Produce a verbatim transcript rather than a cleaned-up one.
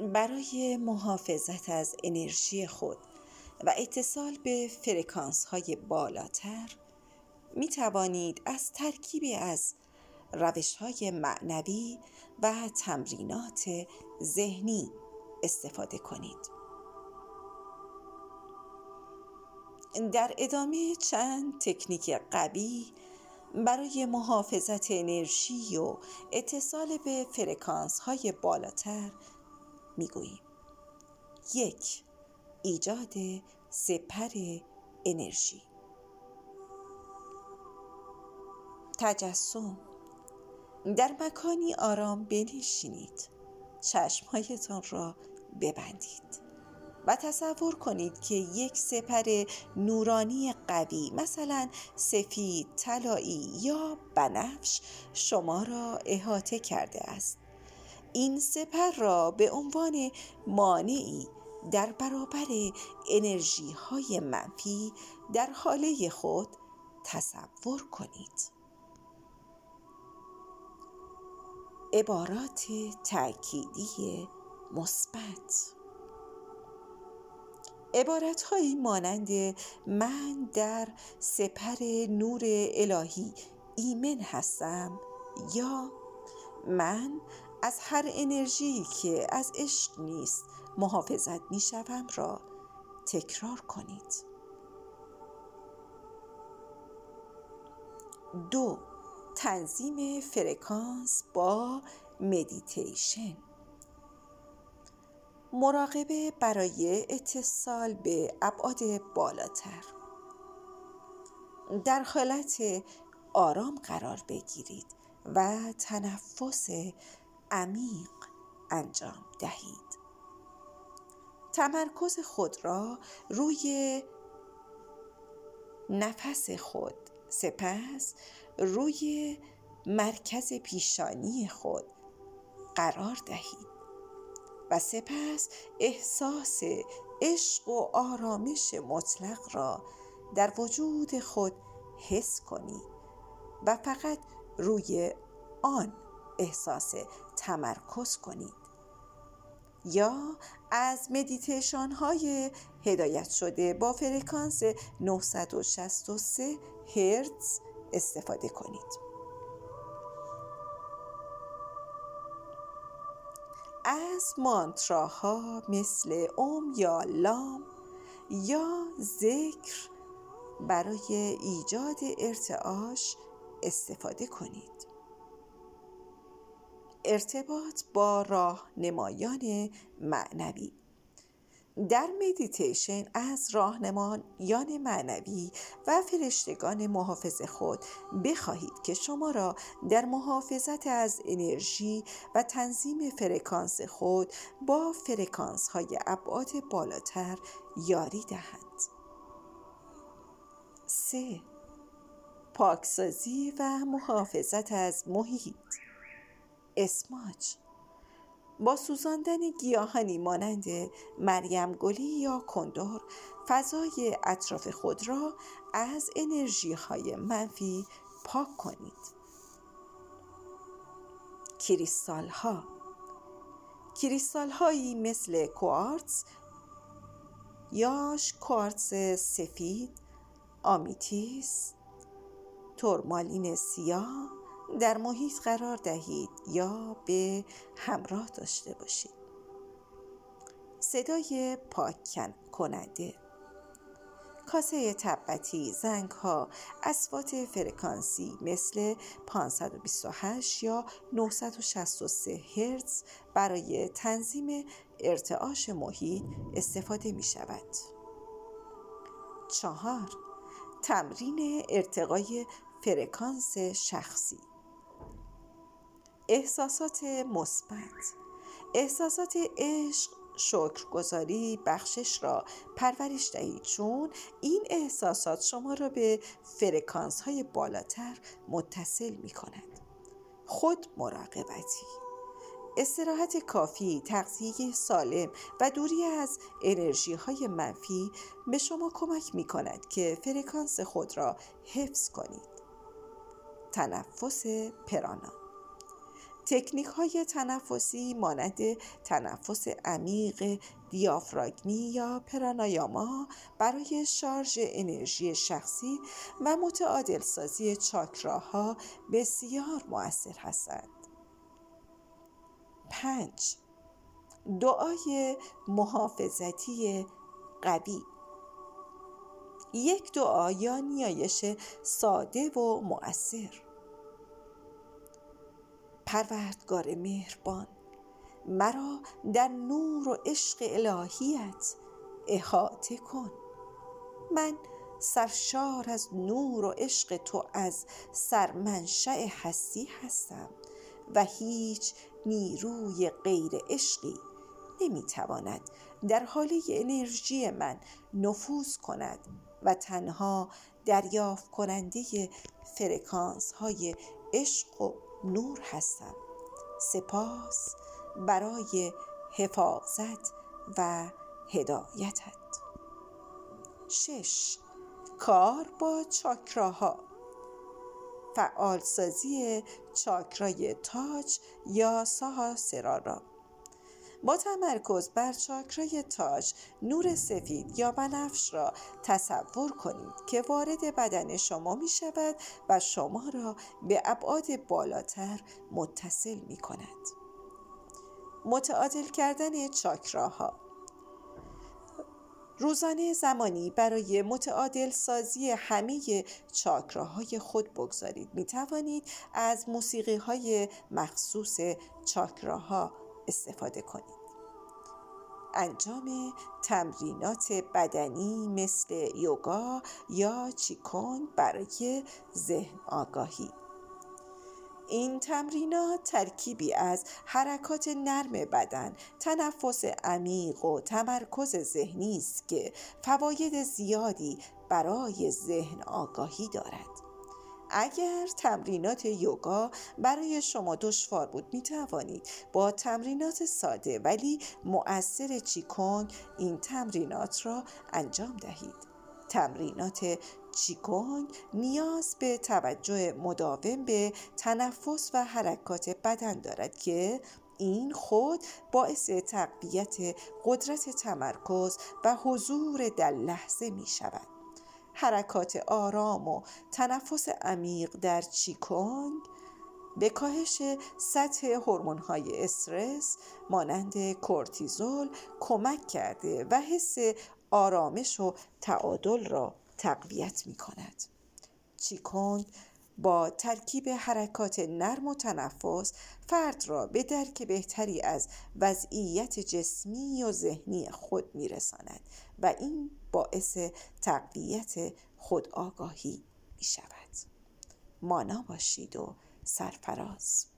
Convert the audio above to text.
برای محافظت از انرژی خود و اتصال به فرکانس‌های بالاتر می توانید از ترکیبی از روش‌های معنوی و تمرینات ذهنی استفاده کنید. در ادامه چند تکنیک قوی برای محافظت انرژی و اتصال به فرکانس‌های بالاتر می‌گوییم. یک، ایجاد سپر انرژی. تجسم. در مکانی آرام بنشینید، چشمهایتان را ببندید و تصور کنید که یک سپر نورانی قوی، مثلا سفید، طلایی یا بنفش، شما را احاطه کرده است. این سپر را به عنوان مانعی در برابر انرژی های منفی در حاله خود تصور کنید. عبارات تأکیدی مثبت. عبارتهایی مانند من در سپر نور الهی ایمن هستم یا من از هر انرژی که از عشق نیست محافظت می شوم را تکرار کنید. دو، تنظیم فرکانس با مدیتیشن. مراقبه برای اتصال به ابعاد بالاتر. در حالت آرام قرار بگیرید و تنفس عمیق انجام دهید. تمرکز خود را روی نفس خود، سپس روی مرکز پیشانی خود قرار دهید و سپس احساس عشق و آرامش مطلق را در وجود خود حس کنید و فقط روی آن احساس تمرکز کنید. یا از مدیتیشن های هدایت شده با فرکانس نهصد و شصت و سه هرتز استفاده کنید. از مانتراها مثل اوم یا لام یا ذکر برای ایجاد ارتعاش استفاده کنید. ارتباط با راهنمایان معنوی. در مدیتیشن از راهنمایان معنوی و فرشتگان محافظ خود بخواهید که شما را در محافظت از انرژی و تنظیم فرکانس خود با فرکانس های ابعاد بالاتر یاری دهند. سه، پاکسازی و محافظت از محیط. اسماج. با سوزاندن گیاهانی مانند مریم گلی یا کندر فضای اطراف خود را از انرژی های منفی پاک کنید. کریستال ها. کریستال هایی مثل کوارتز یا کوارتز سفید، آمیتیس، تورمالین سیاه در محیط قرار دهید یا به همراه داشته باشید. صدای پاک کننده. کاسه تبتی، زنگ ها، اصوات فرکانسی مثل پانصد و بیست و هشت یا نهصد و شصت و سه هرتز برای تنظیم ارتعاش محیط استفاده می شود. چهار، تمرین ارتقای فرکانس شخصی. احساسات مثبت. احساسات عشق، شکرگزاری، بخشش را پرورش دهید، چون این احساسات شما را به فرکانس های بالاتر متصل می کند. خود مراقبتی. استراحت کافی، تغذیه سالم و دوری از انرژی های منفی به شما کمک می کند که فرکانس خود را حفظ کنید. تنفس پرانا. تکنیک های تنفسی مانند تنفس عمیق دیافراگمی یا پرانایاما برای شارژ انرژی شخصی و متعادل سازی چاکراها بسیار مؤثر هستند. پنج. دعای محافظتی قوی. یک دعا یا نیایش ساده و مؤثر. پروردگار مهربان، مرا در نور و عشق الهیت احاطه کن. من سرشار از نور و عشق تو از سرمنشأ هستی هستم و هیچ نیروی غیر عشقی نمیتواند در حاله انرژی من نفوذ کند و تنها دریافت کننده فرکانس های عشق و نور هستم. سپاس برای حفاظت و هدایتت. شش. کار با چاکراها. فعالسازی چاکرای تاج یا ساهاسرارا. با تمرکز بر چاکرای تاج، نور سفید یا بنفش را تصور کنید که وارد بدن شما می شود و شما را به ابعاد بالاتر متصل می کند. متعادل کردن چاکراها. روزانه زمانی برای متعادل سازی همه چاکراهای خود بگذارید. می توانید از موسیقی های مخصوص چاکراها استفاده کنید. انجام تمرینات بدنی مثل یوگا یا چیکونگ برای ذهن آگاهی. این تمرینات ترکیبی از حرکات نرم بدن، تنفس عمیق و تمرکز ذهنی است که فواید زیادی برای ذهن آگاهی دارد. اگر تمرینات یوگا برای شما دشوار بود، می توانید با تمرینات ساده ولی مؤثر چیکونگ این تمرینات را انجام دهید. تمرینات چیکونگ نیاز به توجه مداوم به تنفس و حرکات بدن دارد که این خود باعث تقویت قدرت تمرکز و حضور در لحظه می شود. حرکات آرام و تنفس عمیق در چیکونگ به کاهش سطح هورمون‌های استرس مانند کورتیزول کمک کرده و حس آرامش و تعادل را تقویت می کند. چیکونگ با ترکیب حرکات نرم و تنفس فرد را به درک بهتری از وضعیت جسمی و ذهنی خود می رساند و این باعث تقویت خودآگاهی می شود. مانا باشید و سرفراز.